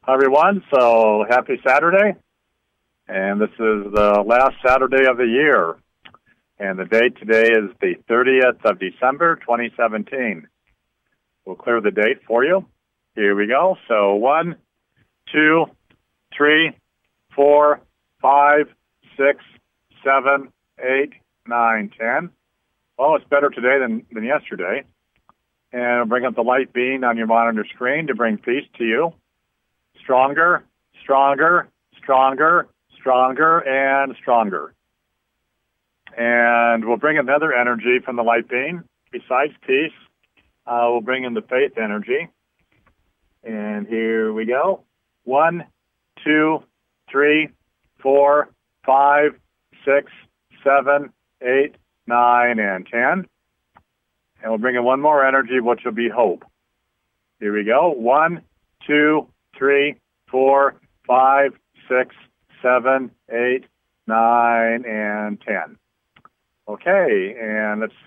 Hi, everyone. So happy Saturday. And this is the last Saturday of the year. And the date today is the 30th of December, 2017. We'll clear the date for you. Here we go. So 1, 2, 3, 4, 5, 6, 7, 8, 9, 10. Well, it's better today than yesterday. And I'll bring up the light beam on your monitor screen to bring peace to you. Stronger, stronger, stronger, stronger, and stronger. And we'll bring another energy from the light beam. Besides peace, we'll bring in the faith energy. And here we go. 1, 2, 3, 4, 5, 6, 7, 8, 9, and 10. And we'll bring in one more energy, which will be hope. Here we go. 1, 2, 3, 4, 5, 6, 7, 8, 9, and 10. Okay, and let's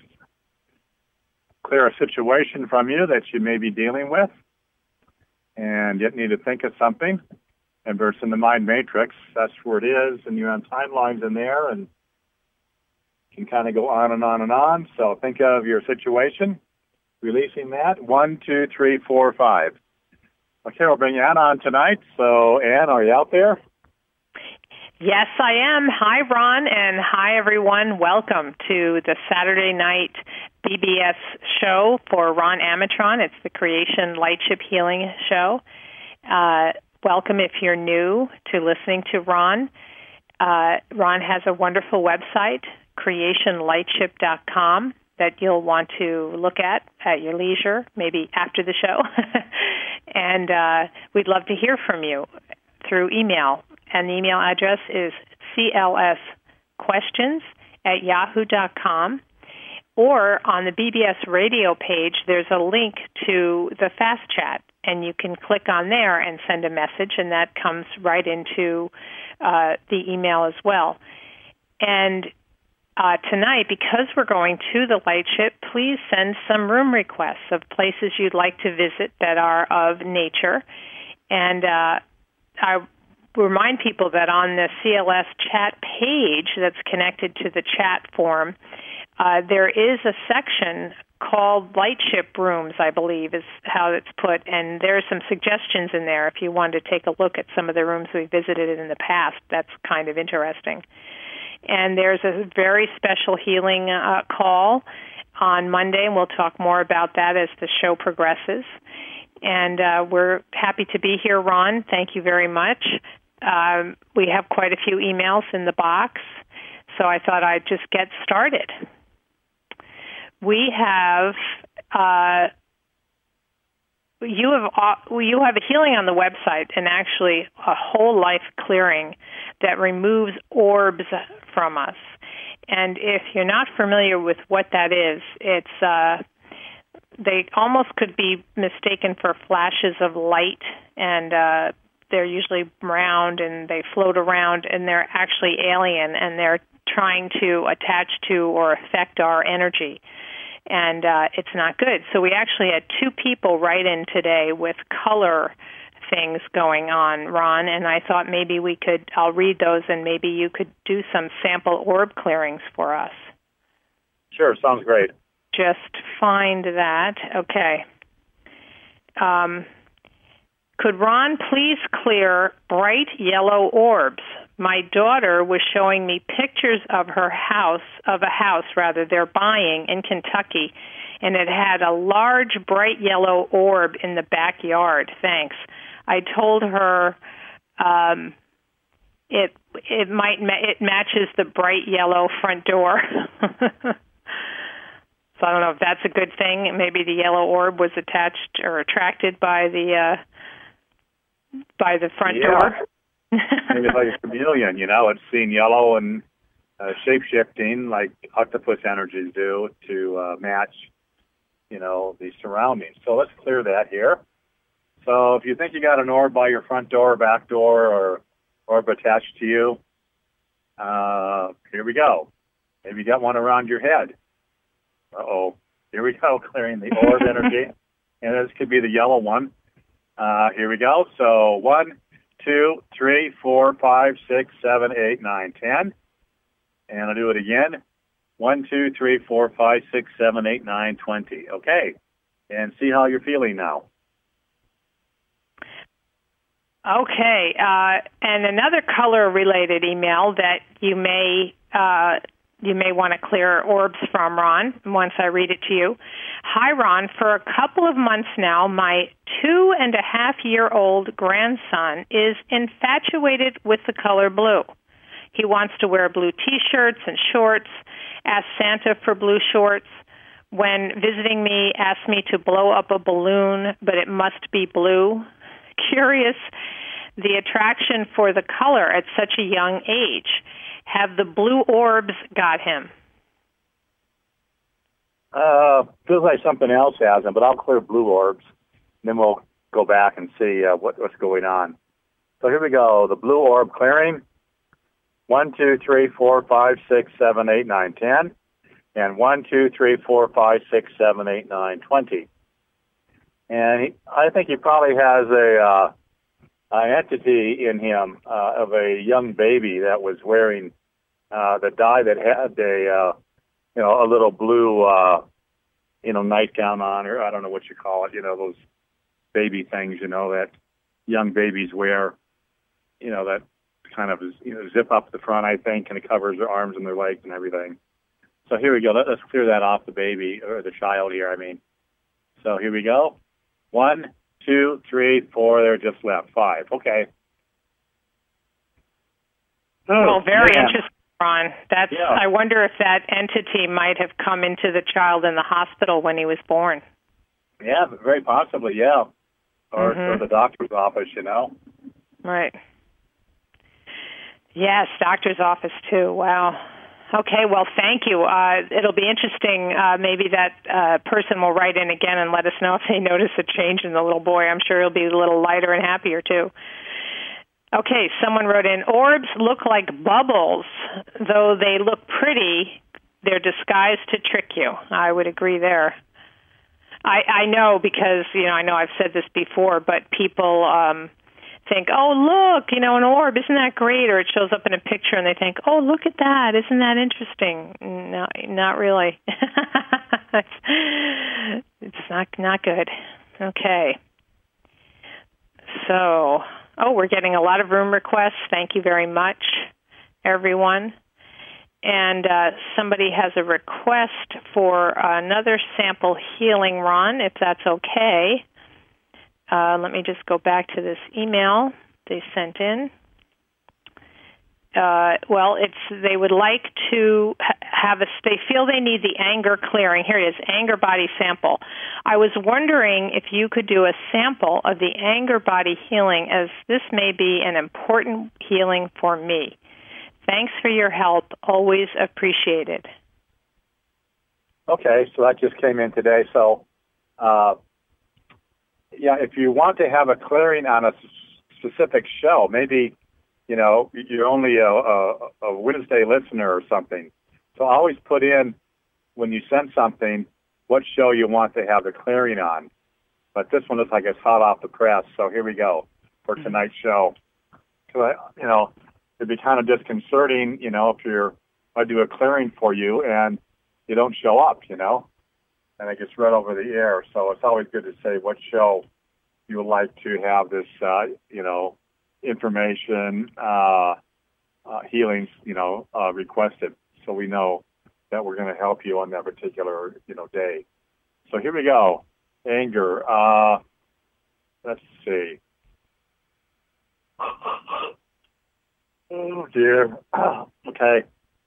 clear a situation from you that you may be dealing with. And you need to think of something. And verse in the mind matrix, that's where it is. And you're on timelines in there and can kind of go on and on and on. So think of your situation, releasing that. 1, 2, 3, 4, 5. Okay, we'll bring Ann on tonight. So, Ann, are you out there? Yes, I am. Hi, Ron, and hi, everyone. Welcome to the Saturday night BBS show for Ron Amatron. It's the Creation Lightship Healing Show. Welcome if you're new to listening to Ron. Ron has a wonderful website, creationlightship.com, that you'll want to look at your leisure, maybe after the show. And we'd love to hear from you through email. And the email address is clsquestions@yahoo.com. Or on the BBS radio page, there's a link to the Fast Chat, and you can click on there and send a message, and that comes right into the email as well. And tonight, because we're going to the Lightship, please send some room requests of places you'd like to visit that are of nature. And I remind people that on the CLS chat page that's connected to the chat form, there is a section called Lightship Rooms, I believe is how it's put, and there are some suggestions in there if you wanted to take a look at some of the rooms we visited in the past. That's kind of interesting. And there's a very special healing call on Monday, and we'll talk more about that as the show progresses. And we're happy to be here, Ron. Thank you very much. We have quite a few emails in the box, so I thought I'd just get started. We have you have a healing on the website, and actually a whole life clearing that removes orbs from us. And if you're not familiar with what that is, it's they almost could be mistaken for flashes of light, and they're usually round and they float around, and they're actually alien, and they're trying to attach to or affect our energy. And it's not good. So we actually had 2 people write in today with color things going on, Ron, and I thought maybe I'll read those, and maybe you could do some sample orb clearings for us. Sure, sounds great. Just find that. Okay. Could Ron please clear bright yellow orbs? My daughter was showing me pictures of a house they're buying in Kentucky, and it had a large bright yellow orb in the backyard. Thanks. I told her it matches the bright yellow front door. So I don't know if that's a good thing. Maybe the yellow orb was attached or attracted by the front door. Maybe it's like a chameleon, it's seen yellow and shape-shifting like octopus energies do to match, the surroundings. So let's clear that here. So if you think you got an orb by your front door, back door, or orb attached to you, here we go. Maybe you got one around your head. Uh-oh. Here we go, clearing the orb energy. And this could be the yellow one. Here we go. So 1, 2, 3, 4, 5, 6, 7, 8, 9, 10. And I'll do it again. 1, 2, 3, 4, 5, 6, 7, 8, 9, 20. Okay. And see how you're feeling now. Okay. And another color-related email that you may want to clear orbs from, Ron, once I read it to you. Hi, Ron. For a couple of months now, my 2.5-year-old grandson is infatuated with the color blue. He wants to wear blue T-shirts and shorts, asks Santa for blue shorts. When visiting me, asks me to blow up a balloon, but it must be blue. Curious, the attraction for the color at such a young age. Have the blue orbs got him? Feels like something else has him, but I'll clear blue orbs, and then we'll go back and see what's going on. So here we go. The blue orb clearing. 1, 2, 3, 4, 5, 6, 7, 8, 9, 10. And 1, 2, 3, 4, 5, 6, 7, 8, 9, 20. And I think he probably has an entity in him of a young baby that was wearing the dye that had a little blue nightgown on, or I don't know what you call it. Those baby things. That young babies wear. That kind of zip up the front, I think, and it covers their arms and their legs and everything. So here we go. Let's clear that off the baby, or the child here, I mean. So here we go. 1, 2, 3, 4, there just left. 5. Okay. Well, very interesting, Ron. I wonder if that entity might have come into the child in the hospital when he was born. Yeah, very possibly, yeah. Or the doctor's office, Right. Yes, doctor's office too. Wow. Okay, well, thank you. It'll be interesting. Maybe that person will write in again and let us know if they notice a change in the little boy. I'm sure he'll be a little lighter and happier too. Okay, someone wrote in, orbs look like bubbles. Though they look pretty, they're disguised to trick you. I would agree there. I know because, I know I've said this before, but people think, oh, look, an orb, isn't that great? Or it shows up in a picture and they think, oh, look at that, isn't that interesting? No, not really. It's not good. Okay. So, we're getting a lot of room requests. Thank you very much, everyone. And somebody has a request for another sample healing, Ron, if that's okay. Let me just go back to this email they sent in. They would like to they feel they need the anger clearing. Here it is, anger body sample. I was wondering if you could do a sample of the anger body healing, as this may be an important healing for me. Thanks for your help. Always appreciated. Okay, so that just came in today. So, if you want to have a clearing on a specific show, maybe, you're only a Wednesday listener or something. So always put in, when you send something, what show you want to have the clearing on. But this one looks like it's hot off the press. So here we go for tonight's show. So, it'd be kind of disconcerting, if I do a clearing for you and you don't show up, and it gets read over the air. So it's always good to say what show you would like to have this, information, healings, requested, so we know that we're going to help you on that particular, day. So here we go. Anger. Let's see. Oh, dear. Okay.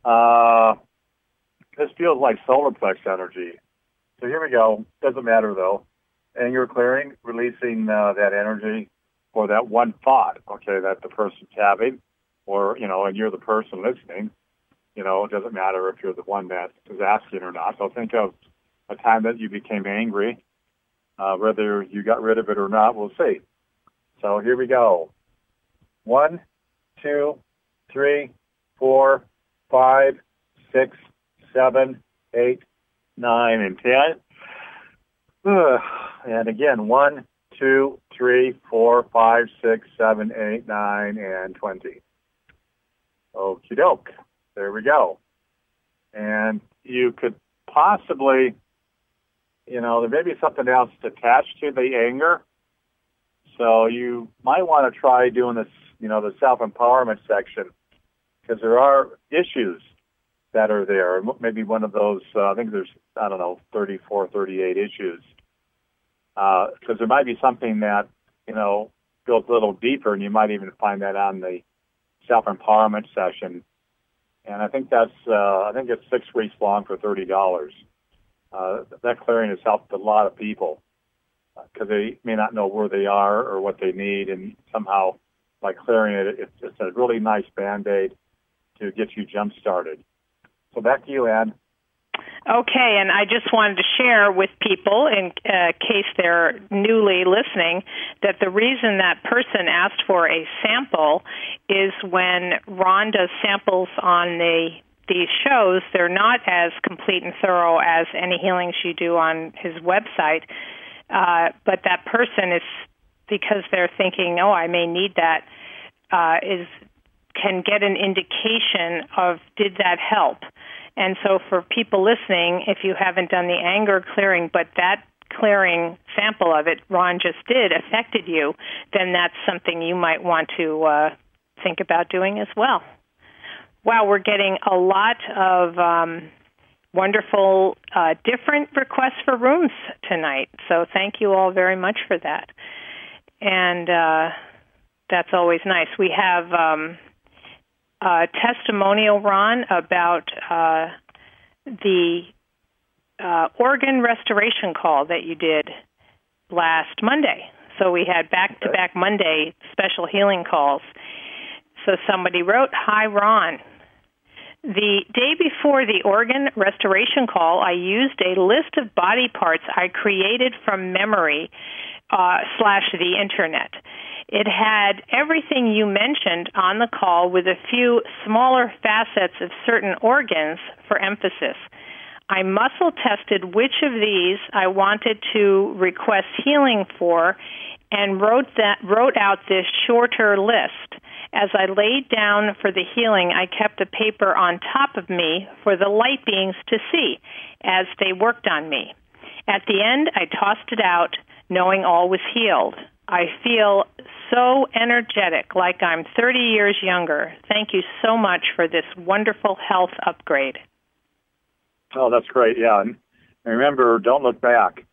This feels like solar plex energy. So here we go. Doesn't matter, though. Anger clearing, releasing that energy or that one thought, okay, that the person's having, or, and you're the person listening. It doesn't matter if you're the one that is asking or not. So think of a time that you became angry. Whether you got rid of it or not, we'll see. So here we go. 1, 2, 3, 4, 5, 6, 7, 8, 9, and 10. And again, 1, 2, 3, 4, 5, 6, 7, 8, 9, and 20. Okie doke. There we go. And you could possibly, there may be something else attached to the anger. So you might want to try doing this, the self-empowerment section, because there are issues that are there. Maybe one of those, I think there's, 34, 38 issues. Because there might be something that, goes a little deeper, and you might even find that on the self-empowerment session. And I think it's 6 weeks long for $30. That clearing has helped a lot of people because they may not know where they are or what they need, and somehow by clearing it, it's a really nice Band-Aid to get you jump-started. So back to you, Ann. Okay, and I just wanted to share with people, in case they're newly listening, that the reason that person asked for a sample is when Ron does samples on these shows, they're not as complete and thorough as any healings you do on his website, but that person is, because they're thinking, I may need that, can get an indication of, did that help? And so for people listening, if you haven't done the anger clearing, but that clearing sample of it Ron just did affected you, then that's something you might want to think about doing as well. Wow, we're getting a lot of wonderful different requests for rooms tonight. So thank you all very much for that. And that's always nice. We have testimonial, Ron, about the organ restoration call that you did last Monday. So we had back-to-back Monday special healing calls. So somebody wrote, "Hi, Ron. The day before the organ restoration call, I used a list of body parts I created from memory / the internet. It had everything you mentioned on the call with a few smaller facets of certain organs for emphasis. I muscle tested which of these I wanted to request healing for and wrote out this shorter list. As I laid down for the healing, I kept a paper on top of me for the light beings to see as they worked on me. At the end, I tossed it out, knowing all was healed. I feel so energetic, like I'm 30 years younger. Thank you so much for this wonderful health upgrade." Oh, that's great. Yeah. And remember, don't look back.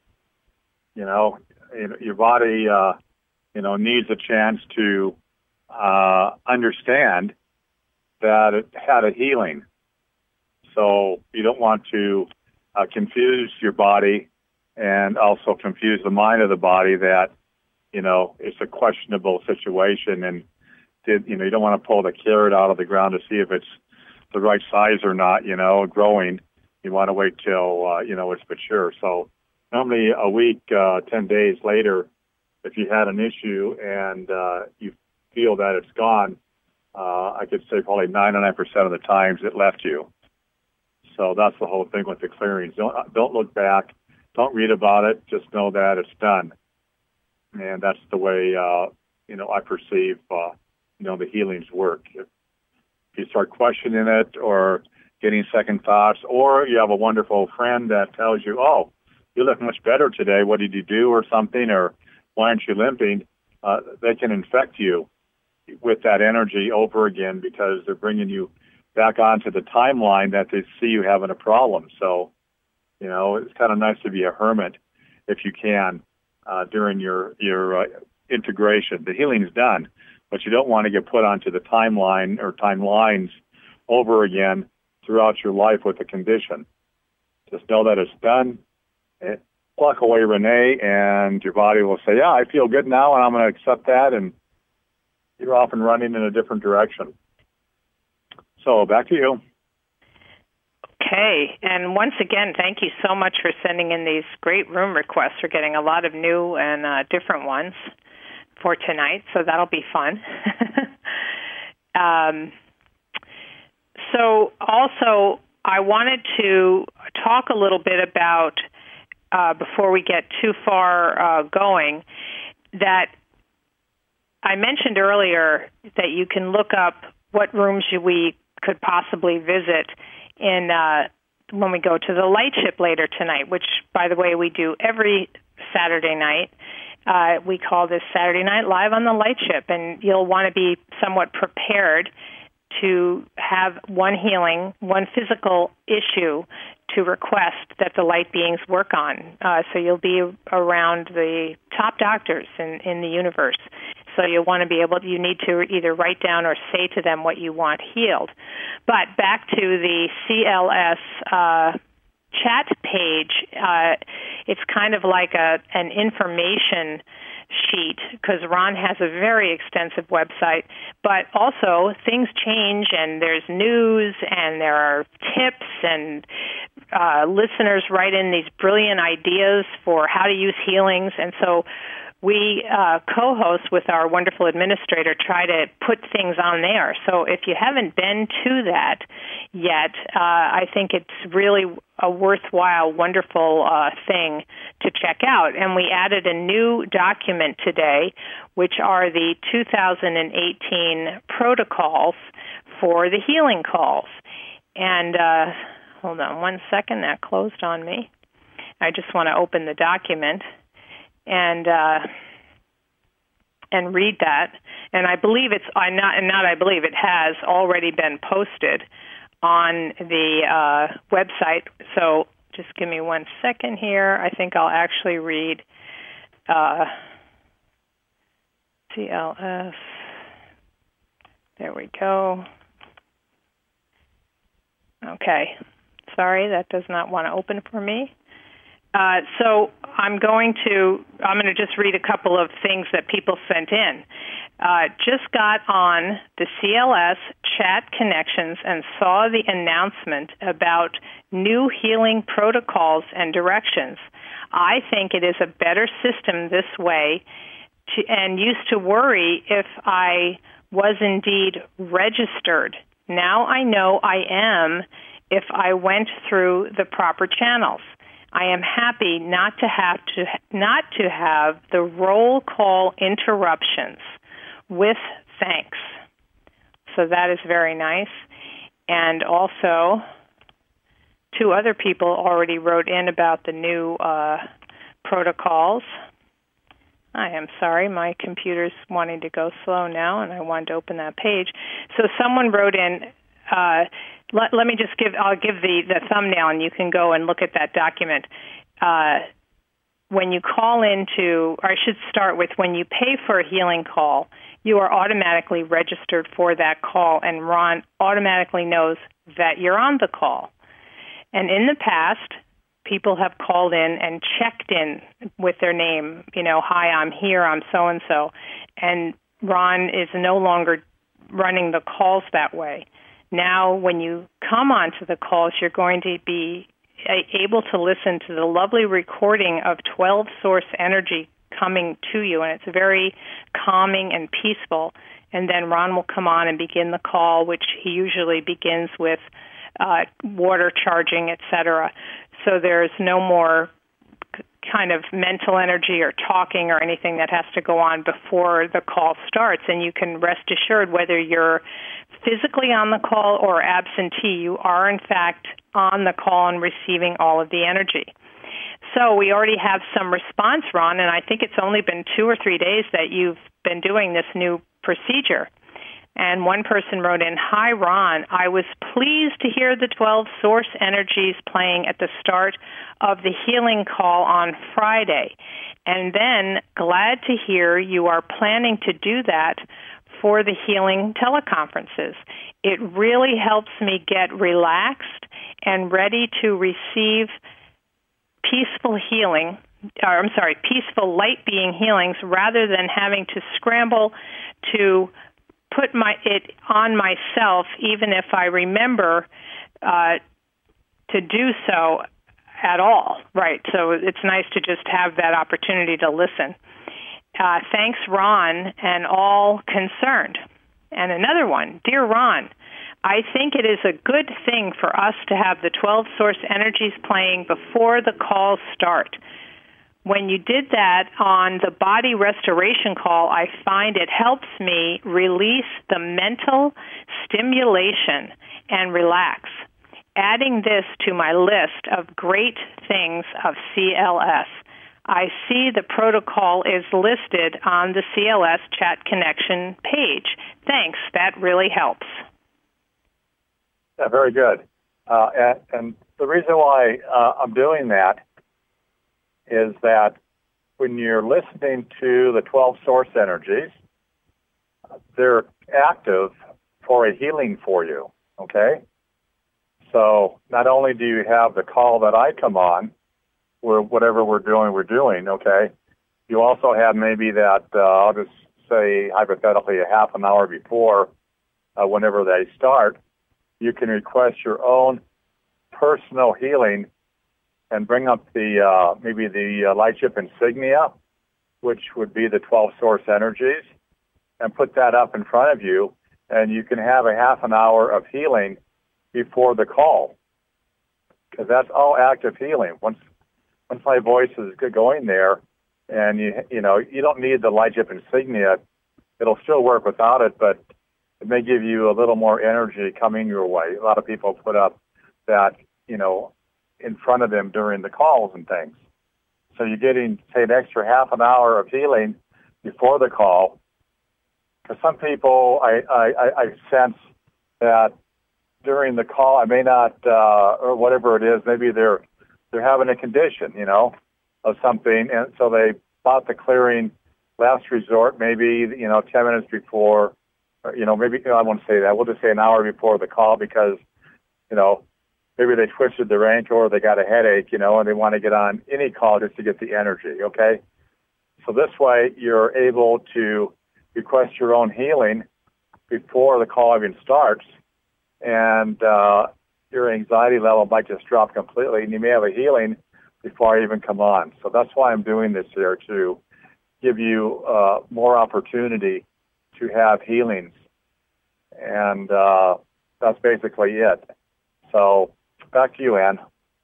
Your body, needs a chance to understand that it had a healing. So you don't want to confuse your body and also confuse the mind of the body that, it's a questionable situation, and you don't want to pull the carrot out of the ground to see if it's the right size or not, growing. You want to wait till, it's mature. So normally a week, 10 days later, if you had an issue and you feel that it's gone, I could say probably 99% of the times it left you. So that's the whole thing with the clearings. Don't look back. Don't read about it. Just know that it's done. And that's the way, I perceive, the healings work. If you start questioning it or getting second thoughts, or you have a wonderful friend that tells you, "Oh, you look much better today. What did you do?" or something, or "Why aren't you limping?" They can infect you with that energy over again because they're bringing you back onto the timeline that they see you having a problem. So, it's kind of nice to be a hermit if you can during your integration. The healing is done, but you don't want to get put onto the timeline or timelines over again throughout your life with a condition. Just know that it's done. Pluck away Renee, and your body will say, "Yeah, I feel good now, and I'm going to accept that," and you're off and running in a different direction. So back to you. Okay, and once again, thank you so much for sending in these great room requests. We're getting a lot of new and different ones for tonight, so that'll be fun. So also, I wanted to talk a little bit about, before we get too far going, that I mentioned earlier that you can look up what rooms we could possibly visit in when we go to the Lightship later tonight, which, by the way, we do every Saturday night. We call this Saturday Night Live on the Lightship, and you'll want to be somewhat prepared to have one physical issue to request that the light beings work on. So you'll be around the top doctors in the universe. So you'll want to be you need to either write down or say to them what you want healed. But back to the CLS chat page, it's kind of like an information sheet, because Ron has a very extensive website, but also things change and there's news and there are tips and listeners write in these brilliant ideas for how to use healings. And so we co-host with our wonderful administrator, try to put things on there. So if you haven't been to that yet, I think it's really a worthwhile, wonderful thing to check out. And we added a new document today, which are the 2018 protocols for the healing calls. And hold on one second, that closed on me. I just want to open the document and read that. And I believe it has already been posted on the website. So just give me 1 second here. I think I'll actually read CLS. There we go. Okay. Sorry, that does not want to open for me. So I'm going to just read a couple of things that people sent in. Just got on the CLS chat connections and saw the announcement about new healing protocols and directions. I think it is a better system this way, and used to worry if I was indeed registered. Now I know I am if I went through the proper channels. I am happy not to have the roll call interruptions. With thanks. So that is very nice. And also, 2 other people already wrote in about the new protocols. I am sorry, my computer's wanting to go slow now, and I wanted to open that page. So someone wrote in. Let me just I'll give the thumbnail, and you can go and look at that document. When you call into, or I should start with, when you pay for a healing call, you are automatically registered for that call, and Ron automatically knows that you're on the call. And in the past, people have called in and checked in with their name, hi, I'm here, I'm so-and-so. And Ron is no longer running the calls that way. Now, when you come onto the calls, you're going to be able to listen to the lovely recording of 12 source energy coming to you, and it's very calming and peaceful. And then Ron will come on and begin the call, which he usually begins with water charging, etc. So there's no more kind of mental energy or talking or anything that has to go on before the call starts, and you can rest assured whether you're physically on the call or absentee, you are in fact on the call and receiving all of the energy. So we already have some response, Ron, and I think it's only been 2 or 3 days that you've been doing this new procedure. And one person wrote in, "Hi, Ron. I was pleased to hear the 12 source energies playing at the start of the healing call on Friday. And then glad to hear you are planning to do that for the healing teleconferences. It really helps me get relaxed and ready to receive peaceful light being healings rather than having to scramble to put it on myself, even if I remember to do so at all." Right. So it's nice to just have that opportunity to listen. Thanks, Ron, and all concerned. And another one, "Dear Ron, I think it is a good thing for us to have the 12 source energies playing before the calls start. when you did that on the body restoration call, I find it helps me release the mental stimulation and relax. Adding this to my list of great things of CLS. I see the protocol is listed on the CLS Chat Connection page. Thanks. That really helps. Yeah, very good. And the reason why I'm doing that is that when you're listening to the 12 source energies, they're active for a healing for you, okay? So not only do you have the call that I come on, where whatever we're doing, okay? You also have maybe that, I'll just say hypothetically a half an hour before, whenever they start, you can request your own personal healing and bring up the maybe the light ship insignia, which would be the 12 source energies, and put that up in front of you, and you can have a half an hour of healing before the call, because that's all active healing. Once my voice is going there, and you know you don't need the light ship insignia, it'll still work without it, but it may give you a little more energy coming your way. A lot of people put up that, you know, in front of them during the calls and things. So you're getting, say, an extra half an hour of healing before the call. For some people, I sense that during the call, I may not, or whatever it is, maybe they're having a condition, you know, of something, and so they bought the clearing last resort, maybe, 10 minutes before, or, maybe, I won't say that. We'll just say an hour before the call because, maybe they twisted their ankle or they got a headache, and they want to get on any call just to get the energy, okay? So this way you're able to request your own healing before the call even starts, and your anxiety level might just drop completely, and you may have a healing before I even come on. So that's why I'm doing this here, to give you more opportunity to have healings. And that's basically it. So back to you, Ann.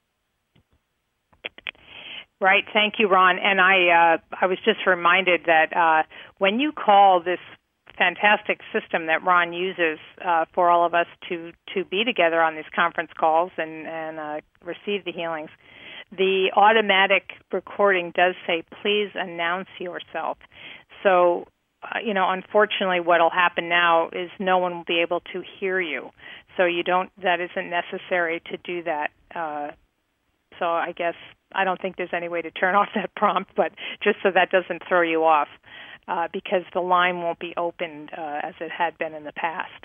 Right. Thank you, Ron. And I was just reminded that when you call this fantastic system that Ron uses for all of us to be together on these conference calls and receive the healings, the automatic recording does say, please announce yourself. So, unfortunately what will happen now is no one will be able to hear you. So that isn't necessary to do that. So I guess I don't think there's any way to turn off that prompt, but just so that doesn't throw you off, because the line won't be opened as it had been in the past.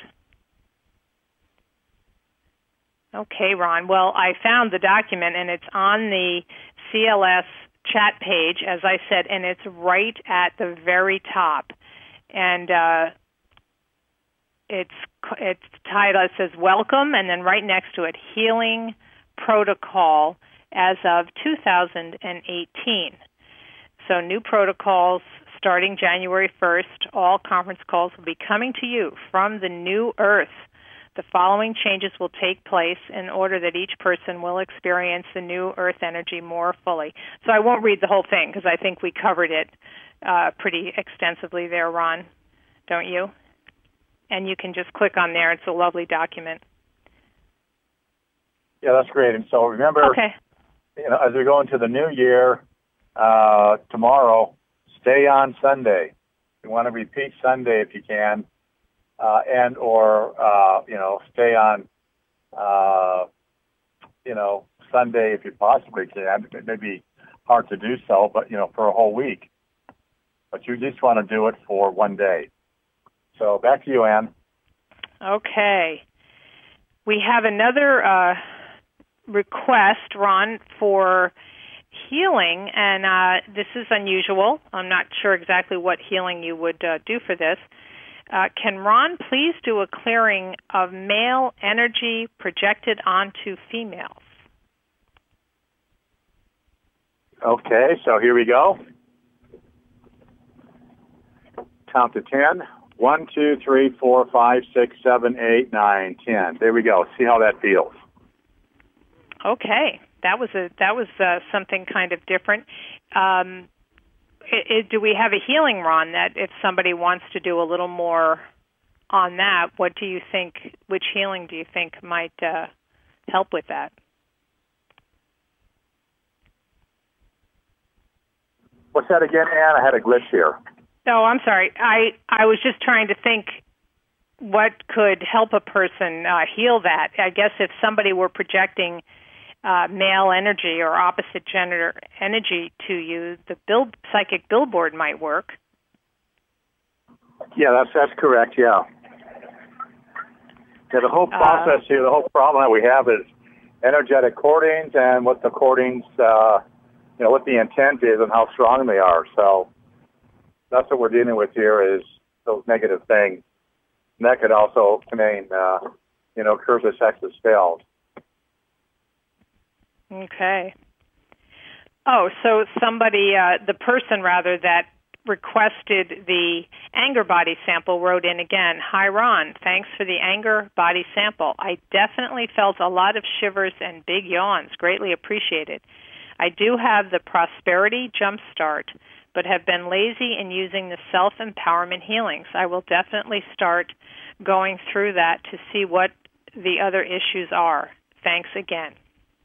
Okay, Ron. Well, I found the document, and it's on the CLS chat page, as I said, and it's right at the very top. And it's titled, it says Welcome, and then right next to it, Healing Protocol as of 2018. So new protocols starting January 1st. All conference calls will be coming to you from the new Earth. The following changes will take place in order that each person will experience the new Earth energy more fully. So I won't read the whole thing because I think we covered it pretty extensively there, Ron, don't you? And you can just click on there. It's a lovely document. Yeah, that's great. And so remember, okay. As we go into the new year, tomorrow, stay on Sunday. You want to repeat Sunday if you can. And or stay on Sunday if you possibly can. It may be hard to do so, but for a whole week. But you just want to do it for one day. So back to you, Ann. Okay, we have another request, Ron, for healing, and this is unusual. I'm not sure exactly what healing you would do for this. Can Ron please do a clearing of male energy projected onto females? Okay, so here we go. Count to 10. 1, 2, 3, 4, 5, 6, 7, 8, 9, 10. There we go. See how that feels. Okay, that was something kind of different. do we have a healing, Ron, that if somebody wants to do a little more on that, what do you think, which healing do you think might help with that? What's that again, Ann? I had a glitch here. Oh, I'm sorry. I was just trying to think what could help a person heal that. I guess if somebody were projecting male energy or opposite gender energy to you, the psychic billboard might work. Yeah, that's correct, yeah. Yeah, the whole process here, the whole problem that we have is energetic cordings and what the cordings, what the intent is and how strong they are. So that's what we're dealing with here is those negative things. And that could also contain, curses, hexes, spells. Okay. Oh, so somebody, the person rather, that requested the anger body sample wrote in again, "Hi, Ron. Thanks for the anger body sample. I definitely felt a lot of shivers and big yawns. Greatly appreciated. I do have the Prosperity Jumpstart, but have been lazy in using the self-empowerment healings. I will definitely start going through that to see what the other issues are. Thanks again."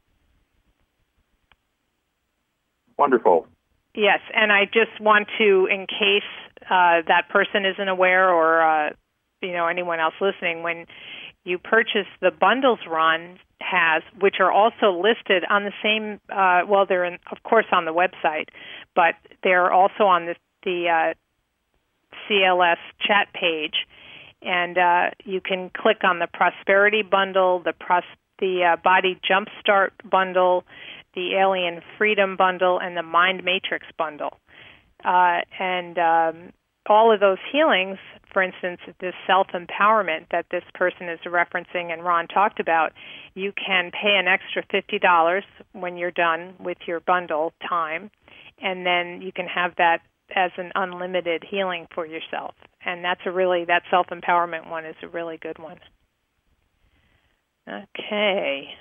Wonderful. Yes, and I just want to, in case that person isn't aware or, anyone else listening, when you purchase the bundles Ron has, which are also listed on the same, they're, of course, on the website, but they're also on the CLS chat page, and you can click on the Prosperity Bundle, the Body Jumpstart Bundle, the Alien Freedom Bundle, and the Mind Matrix Bundle. And all of those healings, for instance, this self-empowerment that this person is referencing and Ron talked about, you can pay an extra $50 when you're done with your bundle time, and then you can have that as an unlimited healing for yourself. And that self-empowerment one is a really good one. Okay.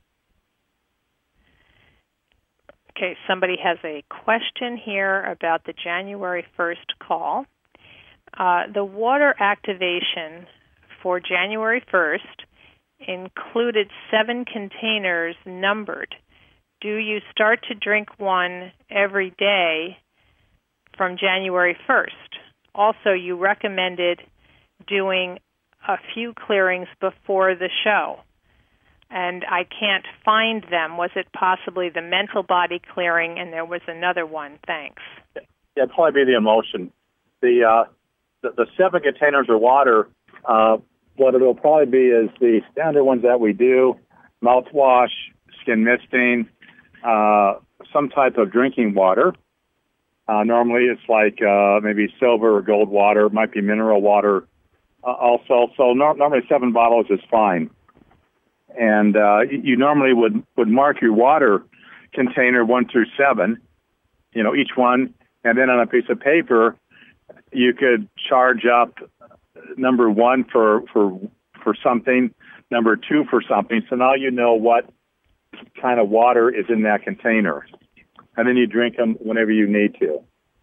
Okay, somebody has a question here about the January 1st call. The water activation for January 1st included 7 containers numbered. Do you start to drink one every day from January 1st? Also, you recommended doing a few clearings before the show, and I can't find them. Was it possibly the mental body clearing, and there was another one? Thanks. Yeah, it'd probably be the emotion. The 7 containers of water, what it'll probably be is the standard ones that we do, mouthwash, skin misting, some type of drinking water. Normally it's like maybe silver or gold water. It might be mineral water also. So normally 7 bottles is fine. And you normally would mark your water container 1 through 7, each one, and then on a piece of paper, you could charge up number 1 for something, number 2 for something. So now you know what kind of water is in that container, and then you drink them whenever you need to,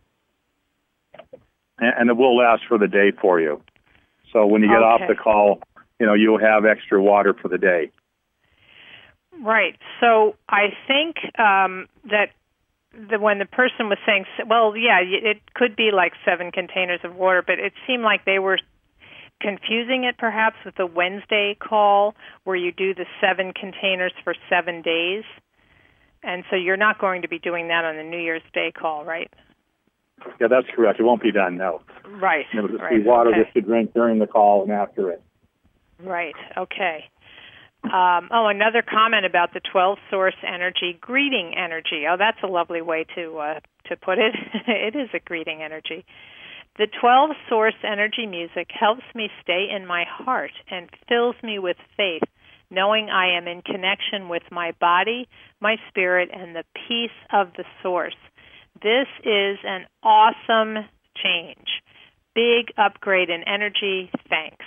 and it will last for the day for you. So when you get off the call, you'll have extra water for the day. Right. So I think that when the person was saying, it could be like 7 containers of water, but it seemed like they were confusing it perhaps with the Wednesday call where you do the 7 containers for 7 days. And so you're not going to be doing that on the New Year's Day call, right? Yeah, that's correct. It won't be done, no. Right. It'll just be water just to drink during the call and after it. Right. Okay. Another comment about the 12 source energy, greeting energy. Oh, that's a lovely way to put it. It is a greeting energy. The 12 source energy music helps me stay in my heart and fills me with faith, knowing I am in connection with my body, my spirit, and the peace of the source. This is an awesome change. Big upgrade in energy. Thanks.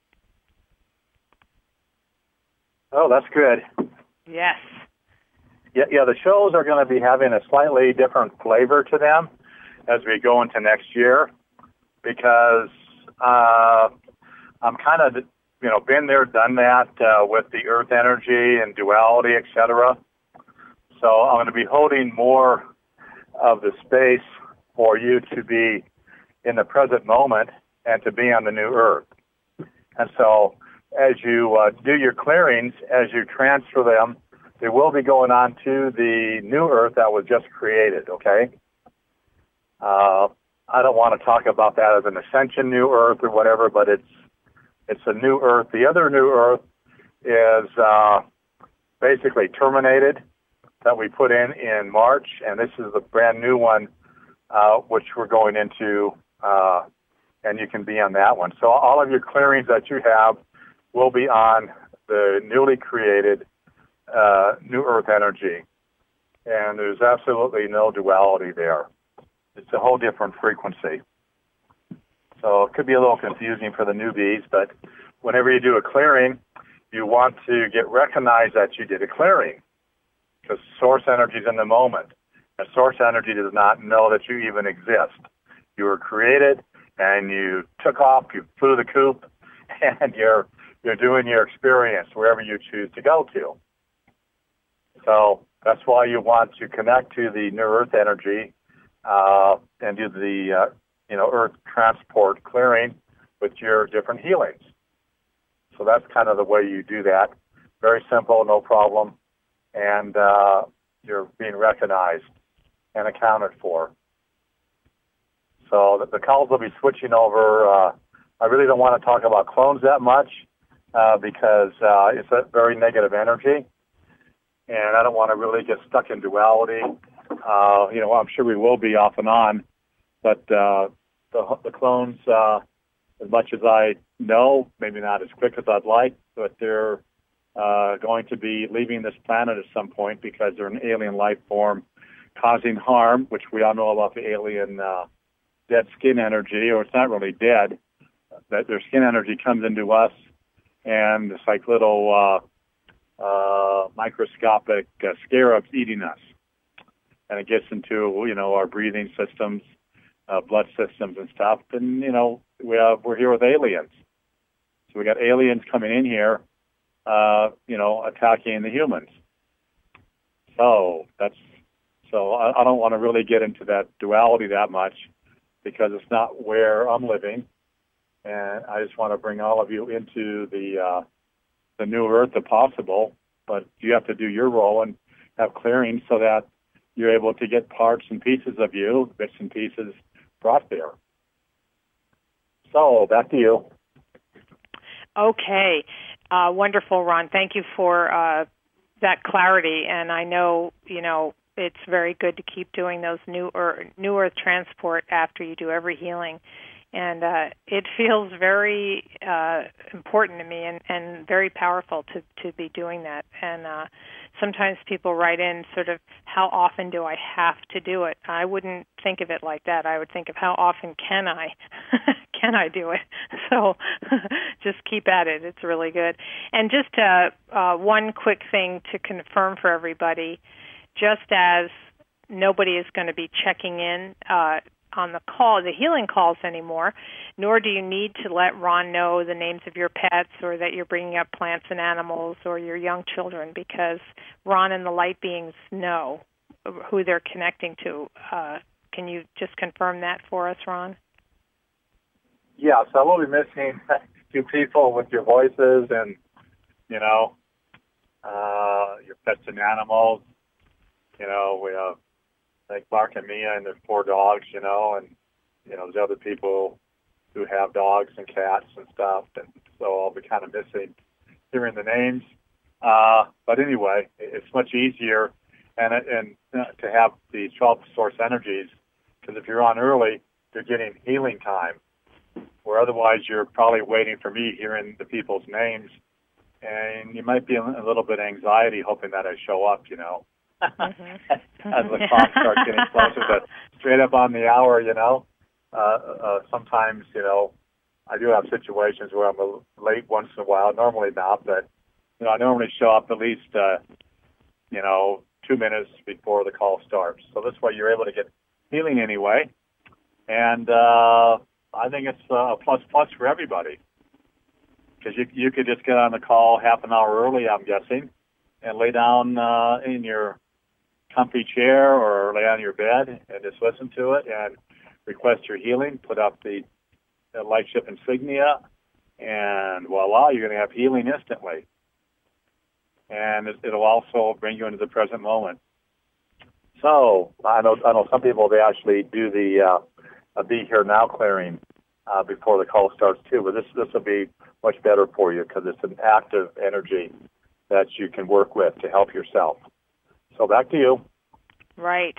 Oh, that's good. Yes. Yeah, the shows are going to be having a slightly different flavor to them as we go into next year, because I'm kind of, been there, done that with the earth energy and duality, etc. So I'm going to be holding more of the space for you to be in the present moment and to be on the new earth. And so as you do your clearings, as you transfer them, they will be going on to the new earth that was just created, okay? I don't want to talk about that as an ascension new earth or whatever, but it's a new earth. The other new earth is basically terminated, that we put in March, and this is the brand new one, which we're going into, and you can be on that one. So all of your clearings that you have will be on the newly created new earth energy, and there's absolutely no duality there. It's a whole different frequency. So it could be a little confusing for the newbies, but whenever you do a clearing, you want to get recognized that you did a clearing, because source energy is in the moment, and source energy does not know that you even exist. You were created, and you took off, you flew the coop, and you're doing your experience wherever you choose to go to. So that's why you want to connect to the new earth energy and do the earth transport clearing with your different healings. So that's kind of the way you do that. Very simple, no problem, and you're being recognized and accounted for. So the calls will be switching over. I really don't want to talk about clones that much because it's a very negative energy, and I don't want to really get stuck in duality. I'm sure we will be off and on, but the clones, as much as I know, maybe not as quick as I'd like, but they're going to be leaving this planet at some point because they're an alien life form causing harm, which we all know about the alien dead skin energy, or it's not really dead. That their skin energy comes into us, and it's like little microscopic scarabs eating us. And it gets into, our breathing systems, blood systems and stuff. And, we're here with aliens. So we got aliens coming in here, attacking the humans. So I don't want to really get into that duality that much because it's not where I'm living. And I just want to bring all of you into the new earth if possible. But you have to do your role and have clearings so that you're able to get parts and pieces of you, bits and pieces, brought there. So, back to you. Okay. Wonderful, Ron. Thank you for that clarity. And I know, it's very good to keep doing those new earth transport after you do every healing. And it feels very important to me and very powerful to be doing that. And sometimes people write in sort of, how often do I have to do it? I wouldn't think of it like that. I would think of how often can I do it? So just keep at it. It's really good. And just one quick thing to confirm for everybody, just as nobody is going to be checking in on the healing calls anymore, nor do you need to let Ron know the names of your pets or that you're bringing up plants and animals or your young children, because Ron and the light beings know who they're connecting to. Can you just confirm that for us, Ron? Yeah, so we'll be missing a few people with your voices and, your pets and animals. We have like Mark and Mia and their 4 dogs, and, there's other people who have dogs and cats and stuff, and so I'll be kind of missing hearing the names. But anyway, it's much easier and to have the 12 source energies, because if you're on early, you're getting healing time, where otherwise you're probably waiting for me hearing the people's names, and you might be in a little bit of anxiety hoping that I show up, Mm-hmm. As the clock starts getting closer to straight up on the hour, sometimes, I do have situations where I'm late once in a while, normally not, but, I normally show up at least, 2 2 minutes before the call starts. So this way you're able to get healing anyway. And I think it's a plus for everybody. Because you could just get on the call half an hour early, I'm guessing, and lay down in your comfy chair or lay on your bed and just listen to it and request your healing, put up the Lightship insignia, and voila, you're going to have healing instantly. And it'll also bring you into the present moment. So I know some people, they actually do the Be Here Now clearing before the call starts too, but this will be much better for you because it's an active energy that you can work with to help yourself. So back to you. Right.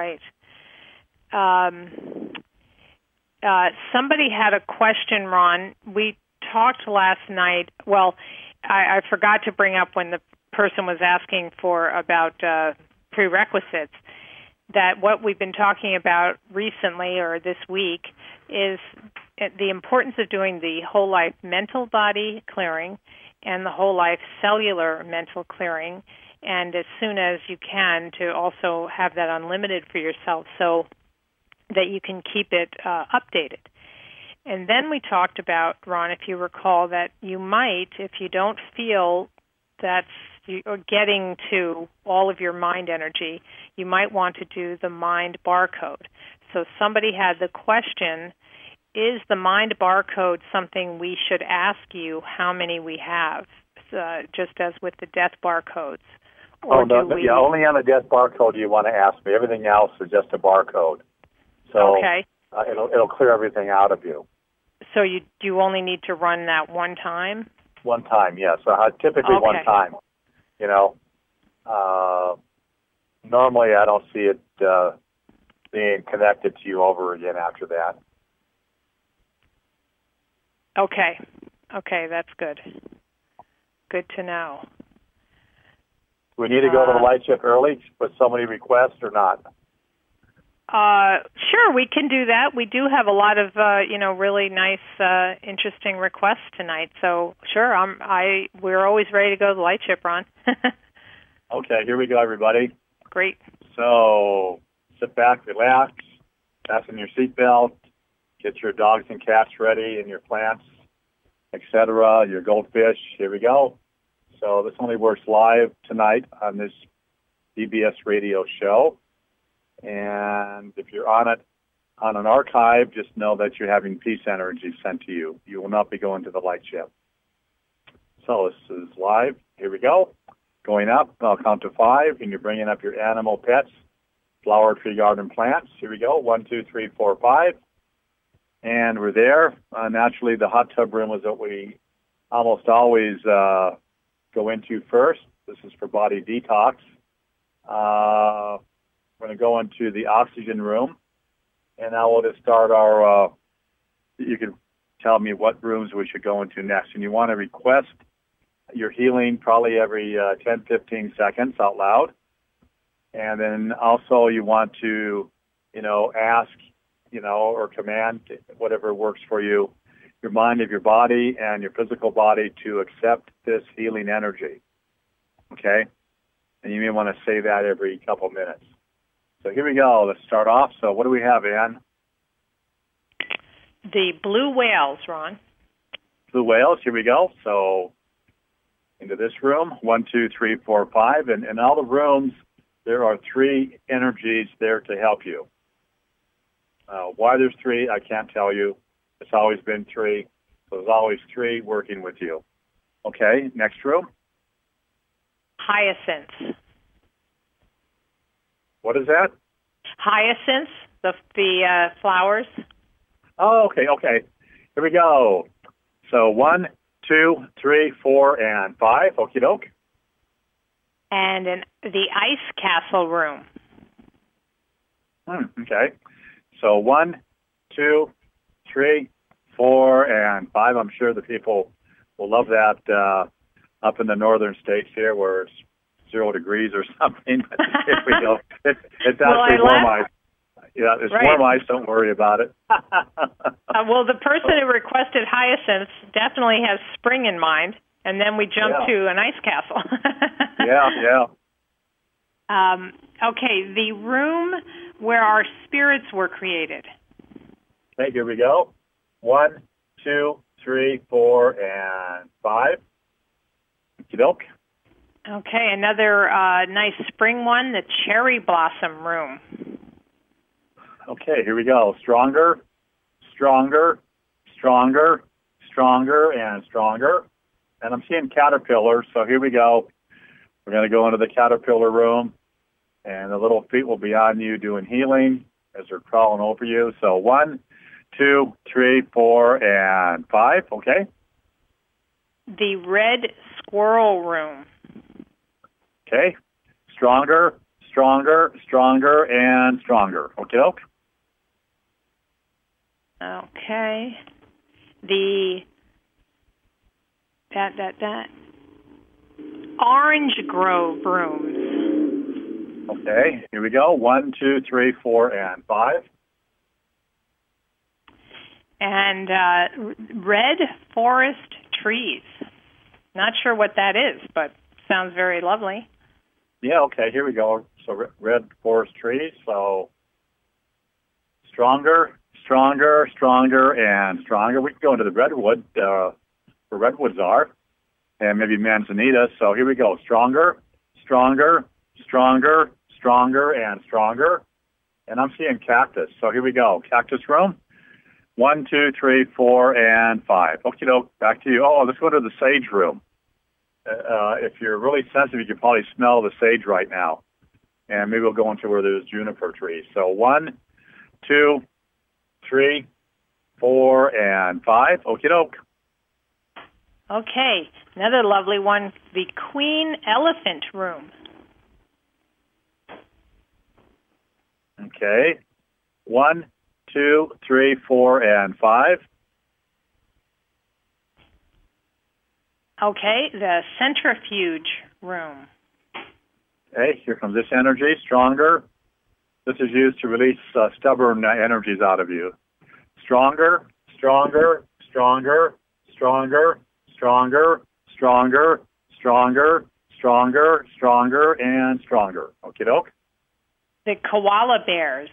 Somebody had a question, Ron. We talked last night. Well, I forgot to bring up when the person was asking about prerequisites, that what we've been talking about recently or this week is the importance of doing the whole life mental body clearing and the whole life cellular mental clearing, and as soon as you can to also have that unlimited for yourself so that you can keep it updated. And then we talked about, Ron, if you recall, that you might, if you don't feel that you're getting to all of your mind energy, you might want to do the mind barcode. So somebody had the question, is the mind barcode something we should ask you how many we have, just as with the death barcodes? Or only on the death barcode do you want to ask me. Everything else is just a barcode. So okay. It'll clear everything out of you. So you only need to run that one time? One time, yes. Typically okay. One time. Normally I don't see it being connected to you over again after that. Okay, that's good. Good to know. Do we need to go to the Lightship early with so many requests or not? Sure, we can do that. We do have a lot of, really nice, interesting requests tonight. So, sure, we're always ready to go to the Lightship, Ron. Okay, here we go, everybody. Great. So, sit back, relax, fasten your seatbelt, get your dogs and cats ready and your plants, etc., your goldfish. Here we go. So, this only works live tonight on this BBS radio show. And if you're on it on an archive, just know that you're having peace energy sent to you. You will not be going to the Lightship. So this is live. Here we go. Going up, I'll count to 5, and you're bringing up your animal pets, flower, tree, garden, plants. Here we go. 1, 2, 3, 4, 5. And we're there. Naturally, the hot tub room is what we almost always go into first. This is for body detox. We're going to go into the oxygen room, and now we'll just start our, you can tell me what rooms we should go into next. And you want to request your healing probably every 10, 15 seconds out loud. And then also you want to, ask, or command, whatever works for you, your mind of your body and your physical body to accept this healing energy. Okay? And you may want to say that every couple minutes. So here we go. Let's start off. So what do we have, Ann? The blue whales, Ron. Blue whales. Here we go. So into this room, 1, 2, 3, 4, 5. And in all the rooms, there are 3 energies there to help you. Why there's 3, I can't tell you. It's always been 3. So there's always 3 working with you. Okay, next room. Hyacinths. What is that? Hyacinths, the flowers. Oh, okay. Here we go. So 1, 2, 3, 4, and 5. Okie doke. And the ice castle room. Okay. So 1, 2, 3, 4, and 5. I'm sure the people will love that up in the northern states here where it's 0 degrees or something. But here we go. It's actually warm ice. Yeah, it's right. Warm ice. Don't worry about it. Well, the person who requested hyacinths definitely has spring in mind, and then we jump to an ice castle. Yeah. Okay, the room where our spirits were created. Okay, here we go. 1, 2, 3, 4, and 5. Okey-doke. Okay, another nice spring one, the cherry blossom room. Okay, here we go. Stronger, stronger, stronger, stronger, and stronger. And I'm seeing caterpillars, so here we go. We're going to go into the caterpillar room, and the little feet will be on you doing healing as they're crawling over you. So 1, 2, 3, 4, and 5. Okay. The red squirrel room. Okay. Stronger, stronger, stronger, and stronger. Okay. Okay. The orange grove rooms. Okay. Here we go. 1, 2, 3, 4, and 5. And red forest trees. Not sure what that is, but sounds very lovely. Yeah, okay, here we go. So red forest trees. So stronger, stronger, stronger, and stronger. We can go into the redwood, where redwoods are, and maybe manzanita. So here we go. Stronger, stronger, stronger, stronger, and stronger. And I'm seeing cactus. So here we go. Cactus room. 1, 2, 3, 4, and 5. Okay, back to you. Oh, let's go to the sage room. If you're really sensitive, you can probably smell the sage right now. And maybe we'll go into where there's juniper trees. So 1, 2, 3, 4, and 5. Okie doke. Okay, another lovely one, the queen elephant room. Okay. 1, 2, 3, 4, and 5. Okay, the centrifuge room. Okay, here comes this energy, stronger. This is used to release stubborn energies out of you. Stronger, stronger, stronger, stronger, stronger, stronger, stronger, stronger, stronger, and stronger. Okie doke. The koala bears.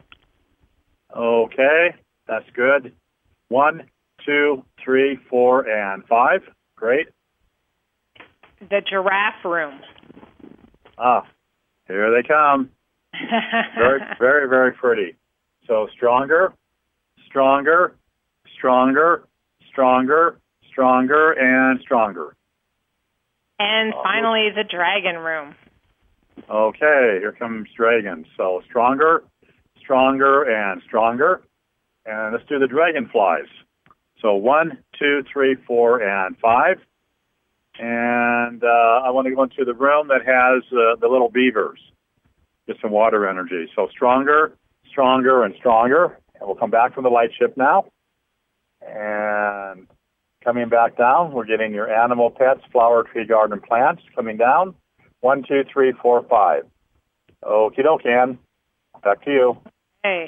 Okay, that's good. 1, 2, 3, 4, and 5. Great. The giraffe room. Ah, here they come. Very, very, very pretty. So stronger, stronger, stronger, stronger, stronger, and stronger. And finally, the dragon room. Okay, here comes dragons. So stronger, stronger, and stronger. And let's do the dragonflies. So 1, 2, 3, 4, and 5. And I want to go into the room that has the little beavers. Get some water energy. So stronger, stronger, and stronger. And we'll come back from the light ship now. And coming back down, we're getting your animal, pets, flower, tree, garden, plants coming down. 1, 2, 3, 4, 5. Okie doke, Ann. Back to you. Hey.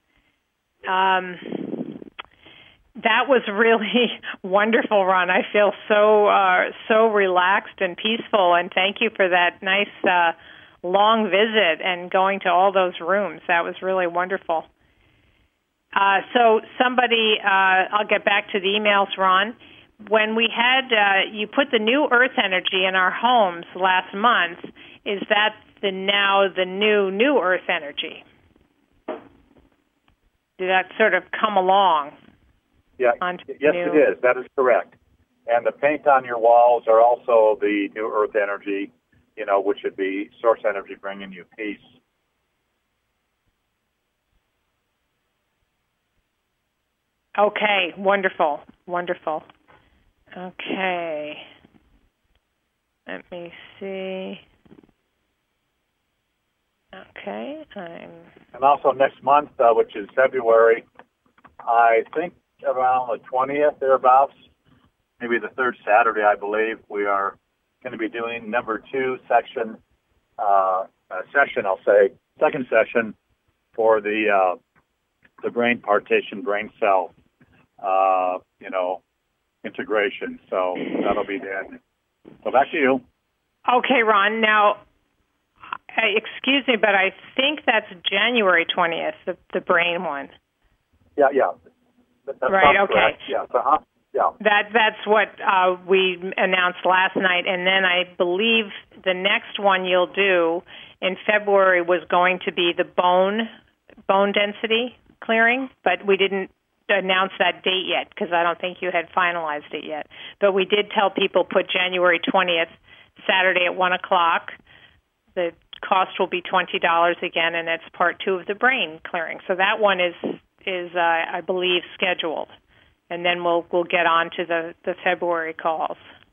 That was really wonderful, Ron. I feel so relaxed and peaceful, and thank you for that nice long visit and going to all those rooms. That was really wonderful. So somebody, I'll get back to the emails, Ron. When we had, you put the new earth energy in our homes last month, is that now the new earth energy? Did that sort of come along? Yeah, yes, it is. That is correct. And the paint on your walls are also the new earth energy, which would be source energy bringing you peace. Okay, wonderful, wonderful. Okay, let me see. Okay, And also next month, which is February, I think around the 20th, thereabouts, maybe the third Saturday, I believe, we are going to be doing number 2 second session for the brain partition, brain cell, integration. So that'll be then. So back to you. Okay, Ron. Now, excuse me, but I think that's January 20th, the brain one. Yeah. That right. Okay. Correct. Yeah. Yeah. That's what we announced last night, and then I believe the next one you'll do in February was going to be the bone density clearing, but we didn't announce that date yet because I don't think you had finalized it yet. But we did tell people put January 20th, Saturday at 1 o'clock. The cost will be $20 again, and it's part 2 of the brain clearing. So that one is I believe scheduled. And then we'll get on to the February calls.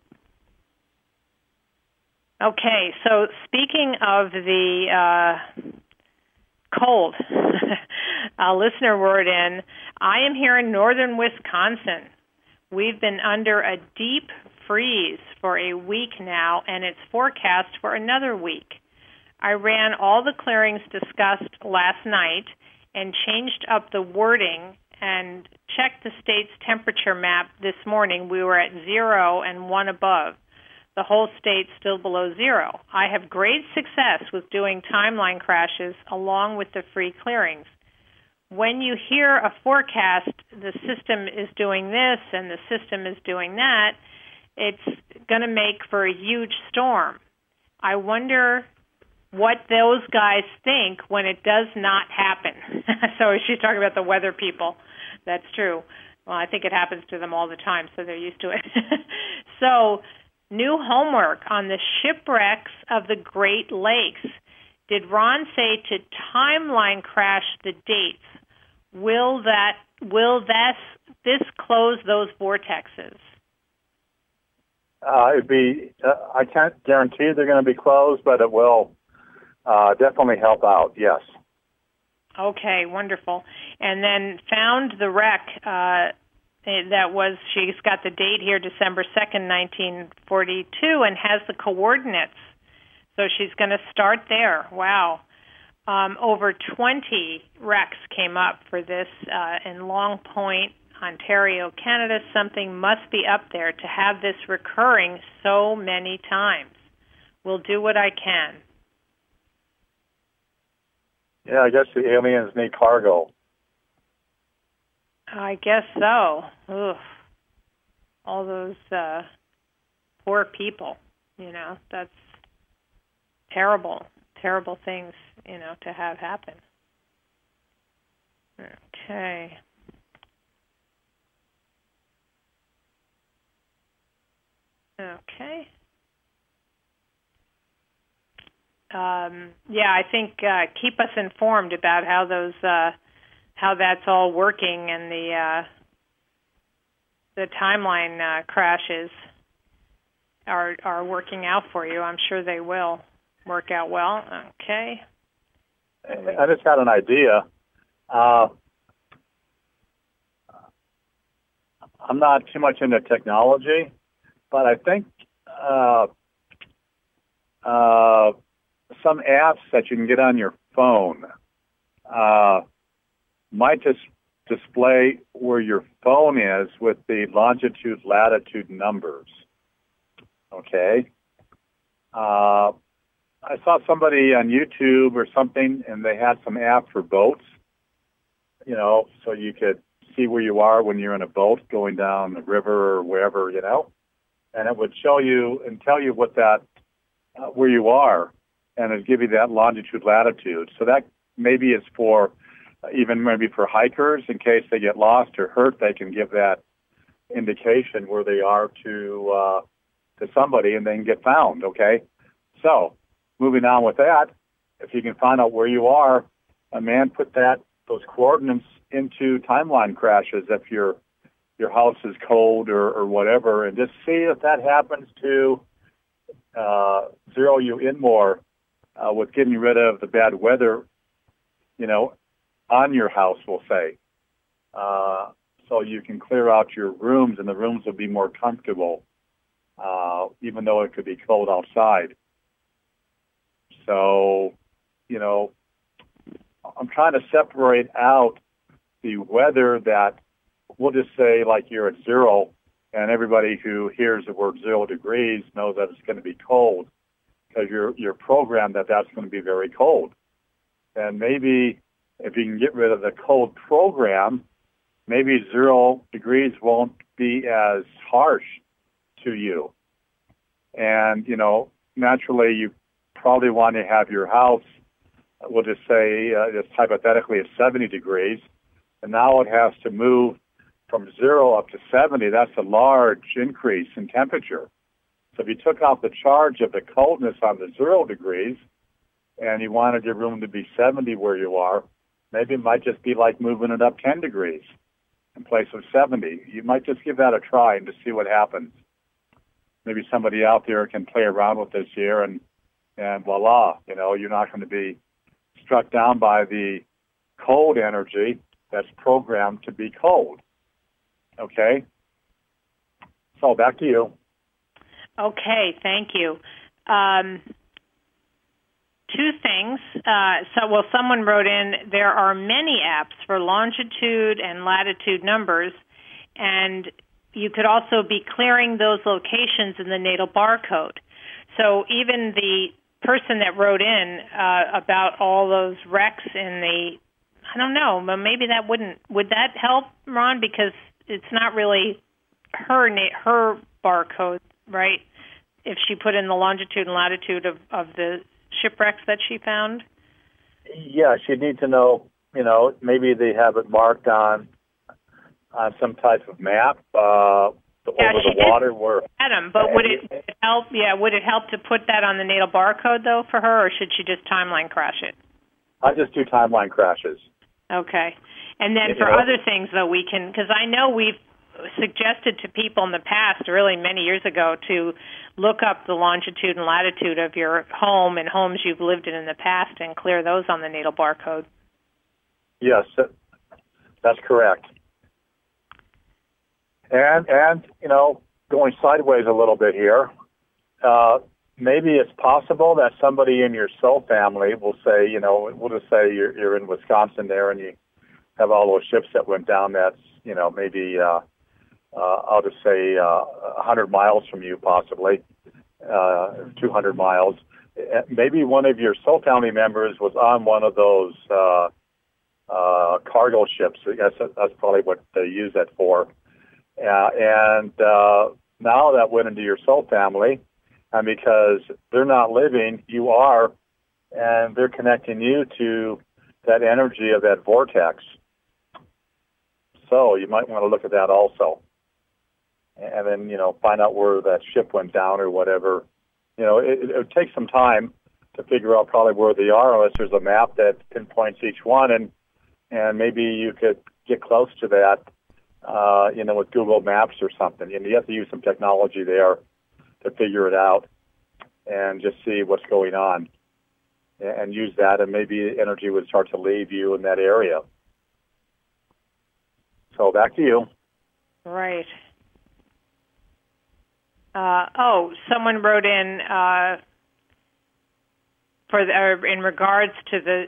Okay, so speaking of the cold, a listener wrote in, I am here in northern Wisconsin. We've been under a deep freeze for a week now, and it's forecast for another week. I ran all the clearings discussed last night and changed up the wording and checked the state's temperature map this morning. We were at 0 and 1 above. The whole state's still below 0. I have great success with doing timeline crashes along with the free clearings. When you hear a forecast, the system is doing this and the system is doing that, it's going to make for a huge storm. I wonder what those guys think when it does not happen. So she's talking about the weather people. That's true. Well, I think it happens to them all the time, so they're used to it. So, new homework on the shipwrecks of the Great Lakes. Did Ron say to timeline crash the dates? Will this close those vortexes? It'd be. I can't guarantee they're going to be closed, but it will definitely help out. Yes. Okay, wonderful. And then found the wreck that was, she's got the date here, December 2nd, 1942, and has the coordinates. So she's going to start there. Wow. Over 20 wrecks came up for this in Long Point, Ontario, Canada. Something must be up there to have this recurring so many times. We'll do what I can. Yeah, I guess the aliens need cargo. I guess so. Ugh. All those poor people, that's terrible things, to have happen. Okay. Okay. I think keep us informed about how those how that's all working and the timeline crashes are working out for you. I'm sure they will work out well. Okay. I just had an idea. I'm not too much into technology, but I think some apps that you can get on your phone might just display where your phone is with the longitude, latitude numbers. Okay. I saw somebody on YouTube or something, and they had some app for boats, so you could see where you are when you're in a boat going down the river or wherever, and it would show you and tell you what that, where you are, and it'd give you that longitude, latitude. So that maybe is for, even maybe for hikers, in case they get lost or hurt, they can give that indication where they are to somebody, and they can get found, okay? So, moving on with that, if you can find out where you are, put those coordinates into timeline crashes if your house is cold or whatever, and just see if that happens to zero you in more with getting rid of the bad weather, on your house, we'll say. So you can clear out your rooms, and the rooms will be more comfortable, even though it could be cold outside. So, I'm trying to separate out the weather that, we'll just say like you're at 0, and everybody who hears the word 0 degrees knows that it's going to be cold. because you're programmed that that's going to be very cold. And maybe if you can get rid of the cold program, maybe 0 degrees won't be as harsh to you. And, naturally you probably want to have your house, we'll just say, just hypothetically, at 70 degrees. And now it has to move from 0 up to 70. That's a large increase in temperature. So if you took out the charge of the coldness on the 0 degrees and you wanted your room to be 70 where you are, maybe it might just be like moving it up 10 degrees in place of 70. You might just give that a try and to see what happens. Maybe somebody out there can play around with this here, and voila, you're not going to be struck down by the cold energy that's programmed to be cold. Okay? So back to you. Okay, thank you. 2 things. Someone wrote in, there are many apps for longitude and latitude numbers, and you could also be clearing those locations in the natal barcode. So even the person that wrote in about all those wrecks in the, I don't know, but maybe that would that help, Ron? Because it's not really her barcode, right? If she put in the longitude and latitude of the shipwrecks that she found? Yeah, she'd need to know, maybe they have it marked on some type of map over the water. Where Adam, but would it help? Yeah, would it help to put that on the natal barcode though for her, or should she just timeline crash it? I just do timeline crashes. Okay, and then for other things though, we can, because I know we've suggested to people in the past, really many years ago, to look up the longitude and latitude of your home and homes you've lived in the past and clear those on the natal barcode. Yes, that's correct. And going sideways a little bit here, maybe it's possible that somebody in your cell family will say, we'll just say you're in Wisconsin there and you have all those ships that went down. That's, maybe I'll just say 100 miles from you, possibly 200 miles. Maybe one of your soul family members was on one of those cargo ships. I guess that's probably what they use that for. And now that went into your soul family, and because they're not living, you are, and they're connecting you to that energy of that vortex. So you might want to look at that also. And then, find out where that ship went down or whatever. It would take some time to figure out probably where they are, unless there's a map that pinpoints each one, and maybe you could get close to that, with Google Maps or something. And you have to use some technology there to figure it out and just see what's going on and use that, and maybe energy would start to leave you in that area. So back to you. Right. Someone wrote in in regards to the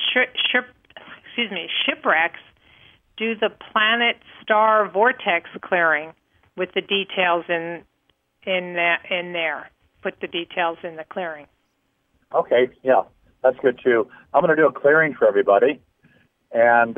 shipwrecks. Do the planet star vortex clearing with the details in there. Put the details in the clearing. Okay, yeah, that's good too. I'm going to do a clearing for everybody, and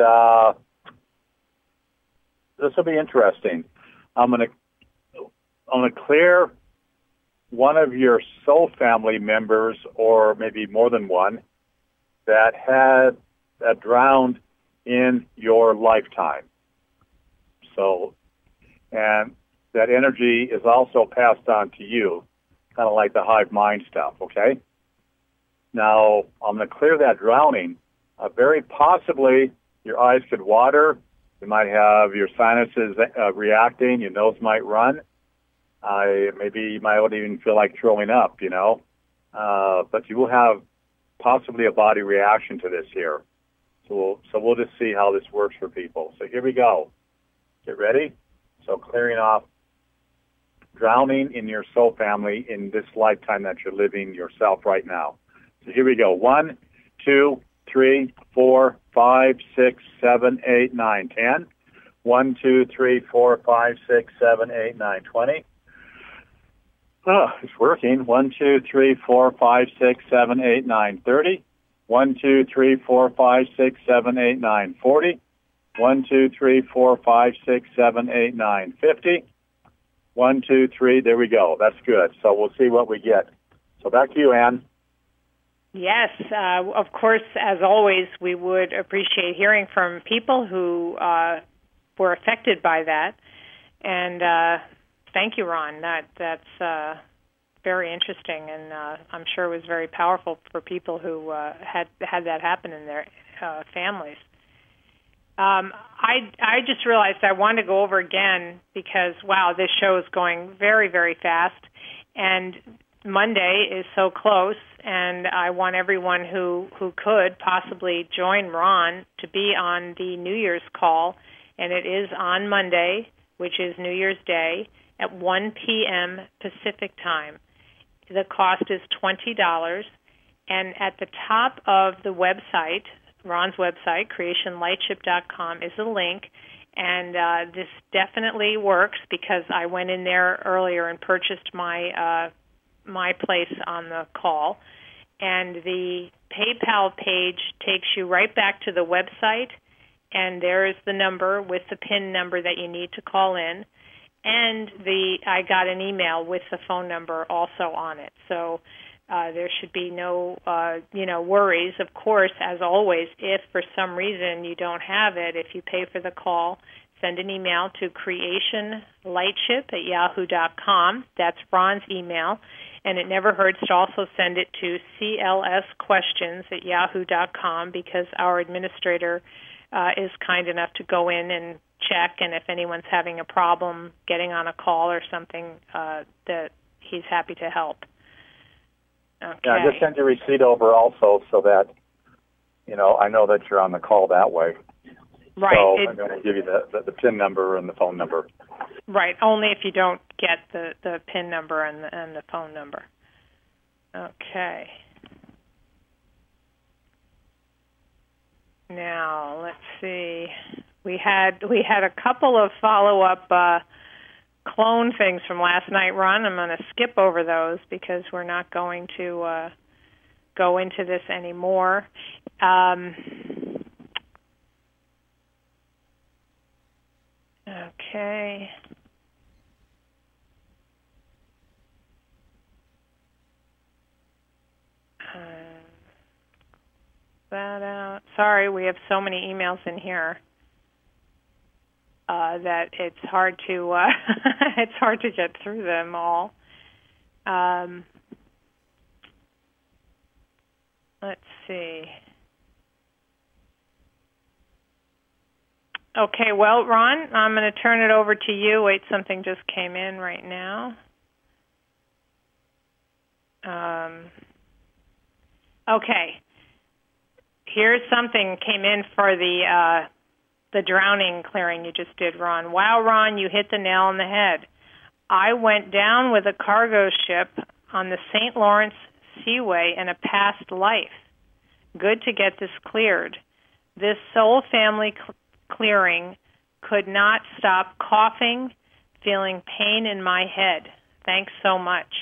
this will be interesting. I'm going to clear one of your soul family members, or maybe more than one, that drowned in your lifetime. So, and that energy is also passed on to you, kind of like the hive mind stuff, okay? Now, I'm going to clear that drowning. Very possibly your eyes could water. You might have your sinuses reacting. Your nose might run. Maybe you might not even feel like throwing up, but you will have possibly a body reaction to this here. So we'll just see how this works for people. So here we go. Get ready? So clearing off drowning in your soul family in this lifetime that you're living yourself right now. So here we go. 1, 2, 3, 4, 5, 6, 7, 8, 9, 10. 1, 2, 3, 4, 5, 6, 7, 8, 9, 20. Oh, it's working. 1, 2, 3, 4, 5, 6, 7, 8, 9, 30. 1, 2, 3, 4, 5, 6, 7, 8, 9, 40. 1, 2, 3, 4, 5, 6, 7, 8, 9, 50. 1, 2, 3. There we go. That's good. So we'll see what we get. So back to you, Ann. Yes, of course, as always, we would appreciate hearing from people who were affected by that. And thank you, Ron. That's very interesting, and I'm sure it was very powerful for people who had that happen in their families. I just realized I wanted to go over again because, wow, this show is going very, very fast, and Monday is so close, and I want everyone who could possibly join Ron to be on the New Year's call, and it is on Monday, which is New Year's Day, at 1 p.m. Pacific time. The cost is $20, and at the top of the website, Ron's website, creationlightship.com, is a link, and this definitely works because I went in there earlier and purchased my place on the call, and the PayPal page takes you right back to the website, and there is the number with the PIN number that you need to call in, and I got an email with the phone number also on it. So there should be no worries. Of course, as always, if for some reason you don't have it, if you pay for the call, send an email to creationlightship@yahoo.com. That's Ron's email. And it never hurts to also send it to clsquestions@yahoo.com because our administrator is kind enough to go in and check, and if anyone's having a problem getting on a call or something, that he's happy to help. Okay. Yeah, just send your receipt over also so that, I know that you're on the call that way. Right. So I'm going to give you the PIN number and the phone number. Right. Only if you don't get the PIN number and the phone number. Okay. Now let's see. We had a couple of follow-up clone things from last night, Ron. I'm going to skip over those because we're not going to go into this anymore. Okay. That out. Sorry, we have so many emails in here that it's hard to it's hard to get through them all. Let's see. Okay, well, Ron, I'm going to turn it over to you. Wait, something just came in right now. Okay. Here's something came in for the drowning clearing you just did, Ron. Wow, Ron, you hit the nail on the head. I went down with a cargo ship on the St. Lawrence Seaway in a past life. Good to get this cleared. This soul family clearing could not stop coughing, feeling pain in my head. Thanks so much.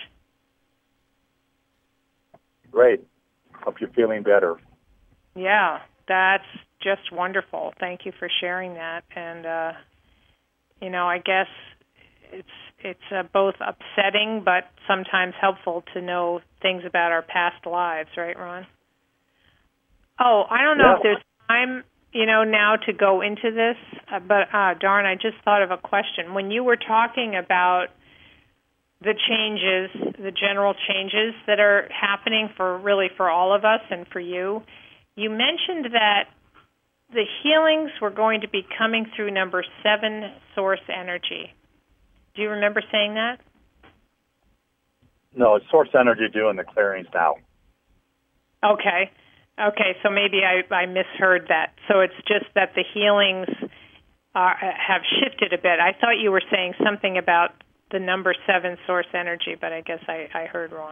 Great. Hope you're feeling better. Yeah, that's just wonderful. Thank you for sharing that. And, I guess it's both upsetting but sometimes helpful to know things about our past lives, right, Ron? Oh, I don't know if there's time, now to go into this, but darn, I just thought of a question. When you were talking about the changes, the general changes that are happening for all of us and for you, you mentioned that the healings were going to be coming through number 7 source energy. Do you remember saying that? No, it's source energy doing the clearings now. Okay, so maybe I misheard that. So it's just that the healings have shifted a bit. I thought you were saying something about the number 7 source energy, but I guess I heard wrong.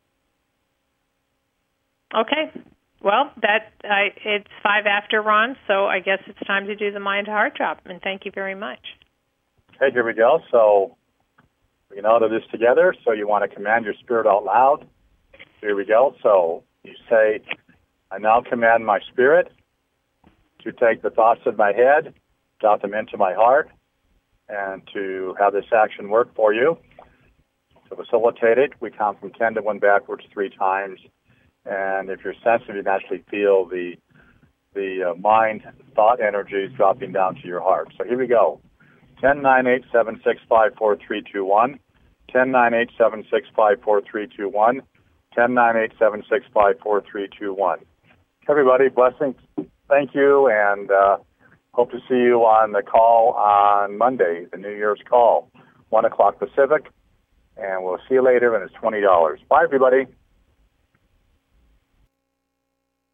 Okay. Well, it's 5 after, Ron, so I guess it's time to do the mind-to-heart drop, and thank you very much. Okay, here we go. So We can all do this together. So you want to command your spirit out loud. Here we go. So you say, I now command my spirit to take the thoughts of my head, drop them into my heart, and to have this action work for you. To facilitate it, we count from 10 to 1 backwards 3 times. And if you're sensitive, you can actually feel the mind thought energies dropping down to your heart. So here we go. 10, 9, 8, 7, 6, 5, 4, 3, 2, 1. 10, 9, 8, 7, 6, 5, 4, 3, 2, 1. 10, 9, 8, 7, 6, 5, 4, 3, 2, 1. Everybody, blessings. Thank you, and hope to see you on the call on Monday, the New Year's call, 1 o'clock Pacific. And we'll see you later, and it's $20. Bye, everybody.